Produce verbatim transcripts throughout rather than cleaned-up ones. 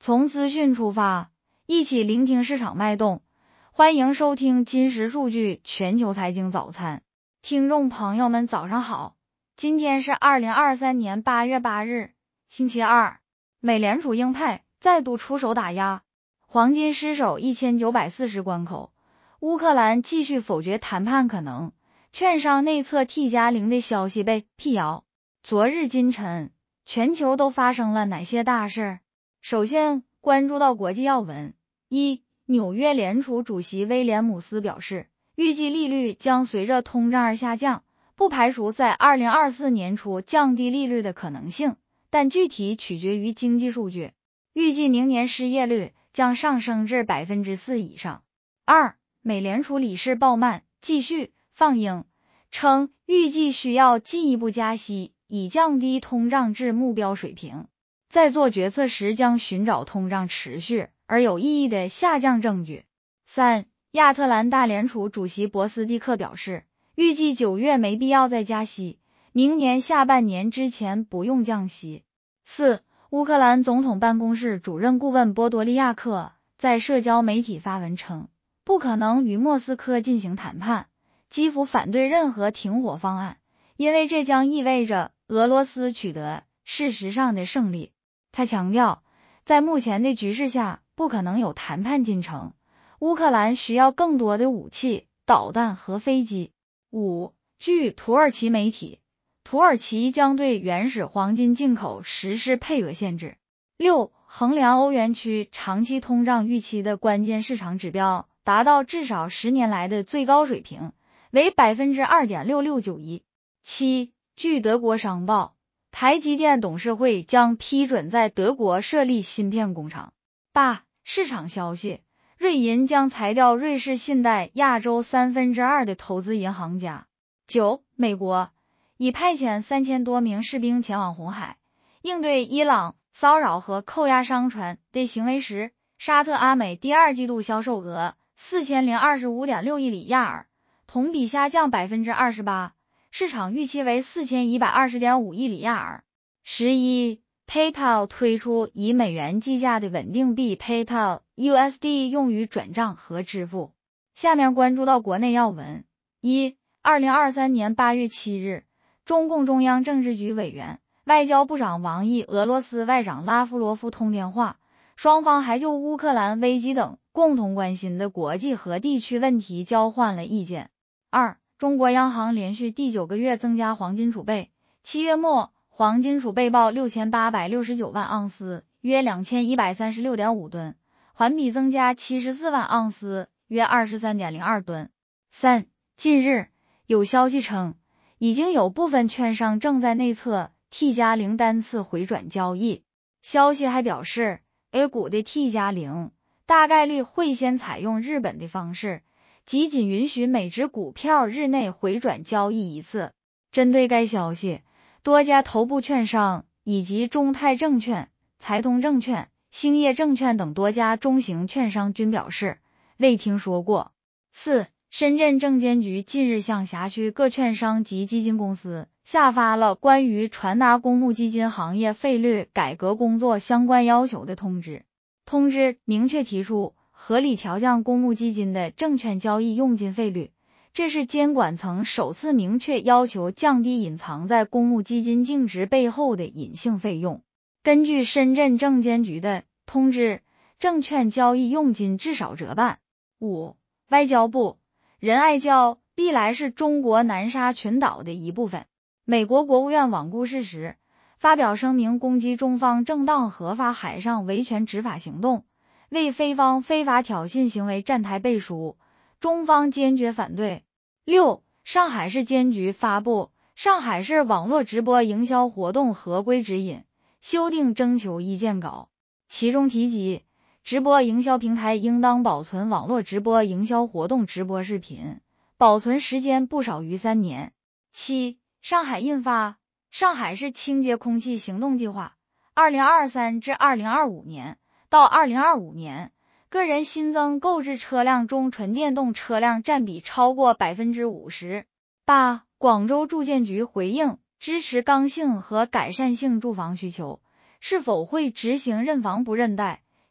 从资讯出发，一起聆听市场脉动。欢迎收听金石数据全球财经早餐。听众朋友们早上好，今天是二零二三年八月八日，星期二。美联储鹰派再度出手打压，黄金失守一千九百四十关口，乌克兰继续否决谈判可能，券商内测 T 加零的消息被辟谣。昨日今晨，全球都发生了哪些大事？首先关注到国际要闻。一、纽约联储主席威廉姆斯表示，预计利率将随着通胀而下降，不排除在二零二四年初降低利率的可能性，但具体取决于经济数据。预计明年失业率将上升至 百分之四 以上。二、美联储理事鲍曼继续放鹰，称预计需要进一步加息，以降低通胀至目标水平。在做决策时将寻找通胀持续而有意义的下降证据。三、亚特兰大联储主席博斯蒂克表示，预计九月没必要再加息，明年下半年之前不用降息。四、乌克兰总统办公室主任顾问波多利亚克在社交媒体发文称，不可能与莫斯科进行谈判，基辅反对任何停火方案，因为这将意味着俄罗斯取得事实上的胜利。他强调，在目前的局势下，不可能有谈判进程，乌克兰需要更多的武器、导弹和飞机。五、据土耳其媒体，土耳其将对原始黄金进口实施配额限制。六、衡量欧元区长期通胀预期的关键市场指标达到至少十年来的最高水平，为 百分之二点六六九一。七、据德国商报，台积电董事会将批准在德国设立芯片工厂。八、市场消息，瑞银将裁掉瑞士信贷亚洲三分之二的投资银行家。九、美国已派遣三千多名士兵前往红海，应对伊朗骚扰和扣押商船的行为时，沙特阿美第二季度销售额 四千零二十五点六亿里亚尔，同比下降 百分之二十八。市场预期为 四千一百二十点五亿里亚尔。十一、PayPal 推出以美元计价的稳定币 PayPal U S D 用于转账和支付。下面关注到国内要闻。一、二零二三年八月七日，中共中央政治局委员、外交部长王毅、俄罗斯外长拉夫罗夫通电话，双方还就乌克兰危机等共同关心的国际和地区问题交换了意见。二、中国央行连续第九个月增加黄金储备，七月末黄金储备报六千八百六十九万盎司，约 两千一百三十六点五吨，环比增加七十四万盎司，约 二十三点零二吨。三、近日有消息称，已经有部分券商正在内测 T 加零 单次回转交易。消息还表示 A 股的 T 加零 大概率会先采用日本的方式，即仅允许每只股票日内回转交易一次。针对该消息，多家头部券商以及中泰证券、财通证券、兴业证券等多家中型券商均表示未听说过。四、深圳证监局近日向辖区各券商及基金公司下发了关于传达公募基金行业费率改革工作相关要求的通知。通知明确提出合理调降公募基金的证券交易佣金费率，这是监管层首次明确要求降低隐藏在公募基金净值背后的隐性费用。根据深圳证监局的通知，证券交易佣金至少折半。五、外交部，仁爱礁历来是中国南沙群岛的一部分。美国国务院罔顾事实，发表声明攻击中方正当合法海上维权执法行动，为非方非法挑衅行为站台背书，中方坚决反对。六、上海市监局发布上海市网络直播营销活动合规指引，修订征求意见稿，其中提及，直播营销平台应当保存网络直播营销活动直播视频，保存时间不少于三年。七、上海印发上海市清洁空气行动计划，二零二三至二零二五年到二零二五年，个人新增购置车辆中纯电动车辆占比超过 百分之五十。八、广州住建局回应支持刚性和改善性住房需求，是否会执行认房不认贷，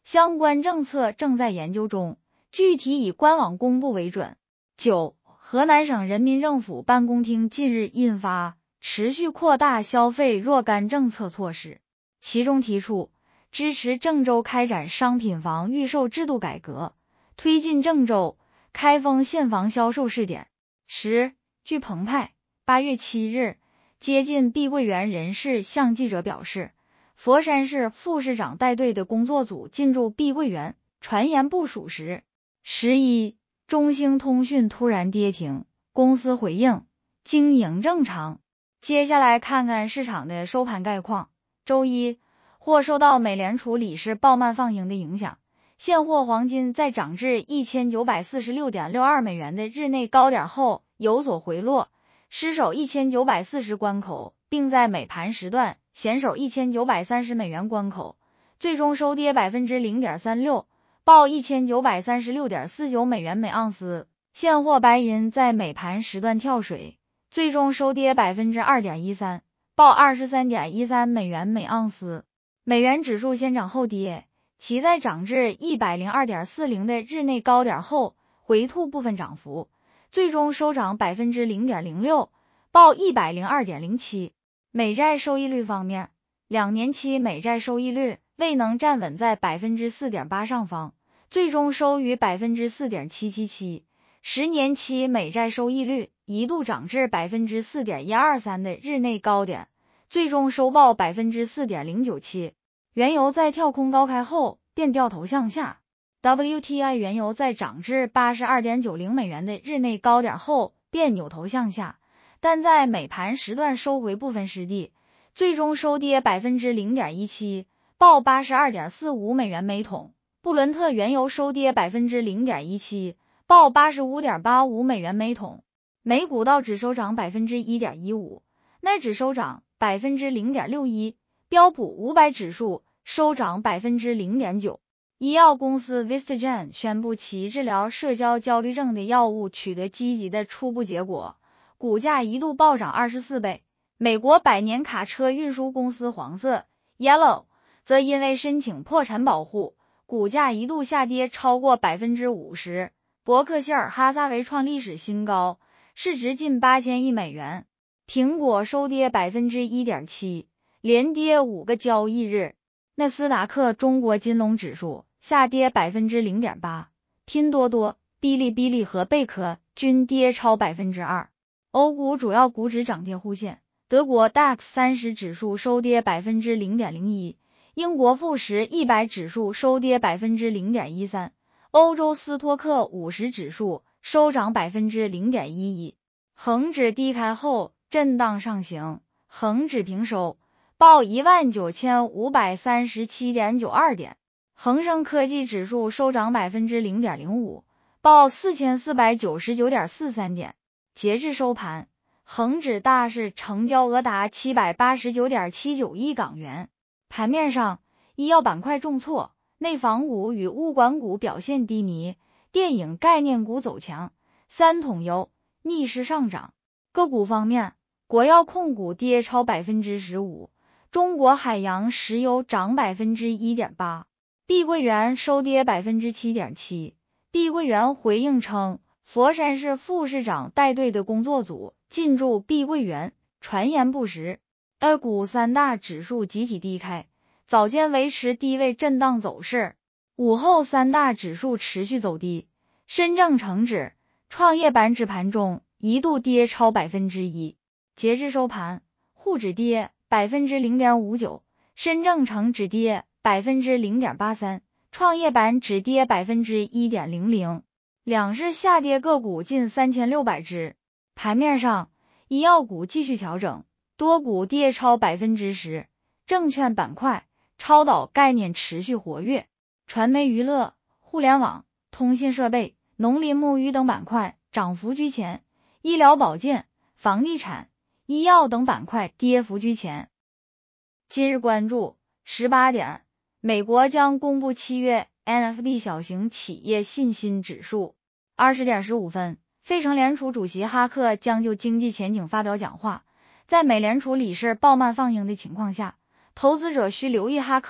相关政策正在研究中，具体以官网公布为准。九、河南省人民政府办公厅近日印发持续扩大消费若干政策措施，其中提出支持郑州开展商品房预售制度改革，推进郑州开封现房销售试点。十、据澎湃八月七日接近碧桂园人士向记者表示，佛山市副市长带队的工作组进驻碧桂园，传言不属实。十一、中兴通讯突然跌停，公司回应经营正常。接下来看看市场的收盘概况。周一，或受到美联储理事鲍曼放鹰的影响，现货黄金在涨至 一千九百四十六点六二美元的日内高点后有所回落，失守一千九百四十关口，并在美盘时段险守一千九百三十美元关口，最终收跌 百分之零点三六， 报 一千九百三十六点四九美元每盎司。现货白银在美盘时段跳水，最终收跌 百分之二点一三， 报 二十三点一三美元每盎司。美元指数先涨后跌，其在涨至 一百零二点四零 的日内高点后回吐部分涨幅，最终收涨 百分之零点零六， 报 一百零二点零七。美债收益率方面，两年期美债收益率未能站稳在 百分之四点八 上方，最终收于 百分之四点七七七。十年期美债收益率一度涨至 百分之四点一二三 的日内高点，最终收报 百分之四点零九七。原油在跳空高开后便掉头向下， W T I 原油在涨至 八十二点九零美元的日内高点后便扭头向下，但在美盘时段收回部分失地，最终收跌 百分之零点一七， 报 八十二点四五美元每桶。布伦特原油收跌 百分之零点一七，报 八十五点八五美元每桶。美股道指收涨 百分之一点一五， 奈指收涨 百分之零点六一， 标普五百指数收涨 百分之零点九。 医药公司 Vistagen 宣布其治疗社交焦虑症的药物取得积极的初步结果，股价一度暴涨二十四倍。美国百年卡车运输公司黄色 Yellow 则因为申请破产保护，股价一度下跌超过 百分之五十。伯克希尔哈撒韦创历史新高，市值近八千亿美元。苹果收跌 百分之一点七， 连跌五个交易日。纳斯达克中国金融指数下跌 百分之零点八， 拼多多、哔哩哔哩和贝壳均跌超 百分之二。 欧股主要股指涨跌互现，德国 D A X 三十指数收跌 百分之零点零一， 英国富时一百指数收跌 百分之零点一三，欧洲斯托克五十指数收涨 百分之零点一一。 恒指低开后震荡上行，恒指平收，报 一万九千五百三十七点九二 点。恒生科技指数收涨 百分之零点零五， 报 四千四百九十九点四三 点。截至收盘，恒指大市成交额达 七百八十九点七九亿港元。盘面上，医药板块重挫，内房股与物管股表现低迷，电影概念股走强，三桶油逆势上涨。个股方面，国药控股跌超 百分之十五， 中国海洋石油涨 百分之一点八， 碧桂园收跌 百分之七点七。 碧桂园回应称，佛山市副市长带队的工作组进驻碧桂园，传言不实。A 股三大指数集体低开，早间维持低位震荡走势，午后三大指数持续走低，深证成指、创业板指盘中一度跌超 百分之一。 截至收盘，沪指跌 百分之零点五九， 深证成指跌 百分之零点八三， 创业板指跌 百分之一点零零。 两市下跌个股近三千六百只。盘面上，医药股继续调整，多股跌超 百分之十， 证券板块、超导概念持续活跃，传媒娱乐、互联网、通信设备、农林牧渔等板块涨幅居前，医疗保健、房地产、医药等板块跌幅居前。今日关注十八点，美国将公布七月 N F B 小型企业信心指数。二十点十五分，费城联储主席哈克将就经济前景发表讲话。在美联储理事鲍曼放鹰的情况下，投资者需留意哈克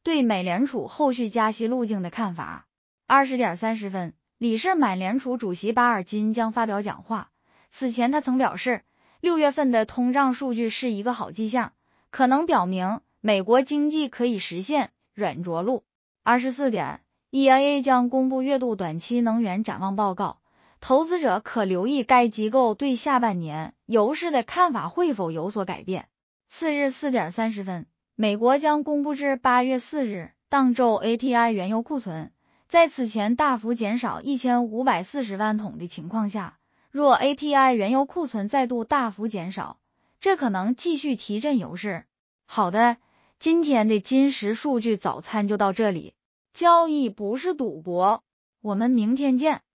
对美联储后续加息路径的看法。二十点三十分，理事满联储主席巴尔金将发表讲话。此前他曾表示，六月份的通胀数据是一个好迹象，可能表明美国经济可以实现软着陆。二十四点 ，E I A 将公布月度短期能源展望报告，投资者可留意该机构对下半年油市的看法会否有所改变。次日四点三十分，美国将公布至八月四日当周 A P I 原油库存，在此前大幅减少一千五百四十万桶的情况下，若 A P I 原油库存再度大幅减少，这可能继续提振油市。好的，今天的金石数据早餐就到这里。交易不是赌博，我们明天见。